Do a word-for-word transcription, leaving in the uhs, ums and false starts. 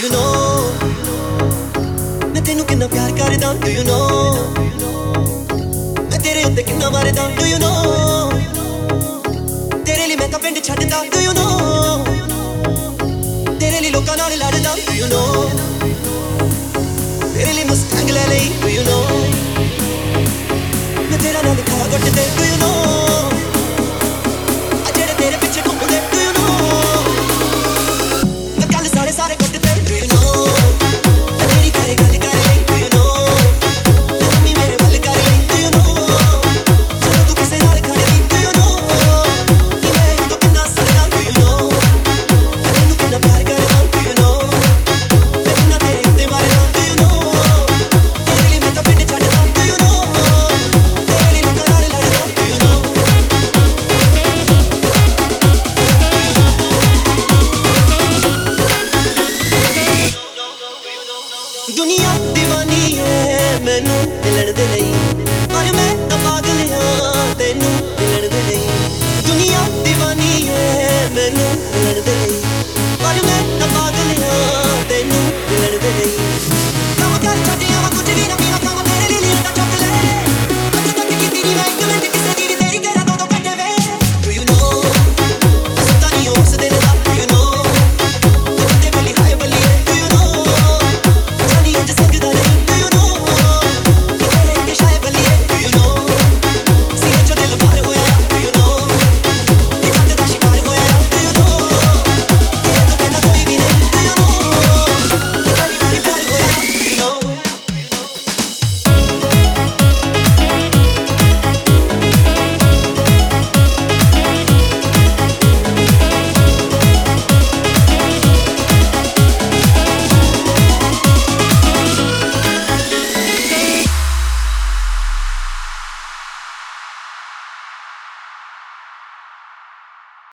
you know मैं तेनू किन्ना प्यार करदा do you know मैं तेरे उत्ते किन्ना मरदा do you know तेरे लिए मैं तां पिंड छड्डदा do you know तेरे लिए लोकां नाल लड़दा do you know तेरे लिए मुस्तांग ले लई do you know मैं तेरा नाम लिखा गुट ते do you know जेड़े तेरे पीछे घूमदे do you know मैं कल सारे सारे गुट ते do you know मैं तेरी करे गल कर लई do you know मम्मी मेरे वल कर लई do you know चलो तू किसे नाल खड़ी do you know कि मैं तो किन्ना सड़दा do you know मैं तेनू किन्ना प्यार करदा do you know मैं किन्ना तेरे उत्ते मरदा do you know तेरे लिए मैं तां पिंड छड्डदा do you know तेरे लिए लोकां नाल लड़दा do you know दुनिया दीवानी है मैनू मिलन दे लई पर मैं तां पागल हां तेनू मिलन दे लई दुनिया दीवानी है मैनू मिलन दे लई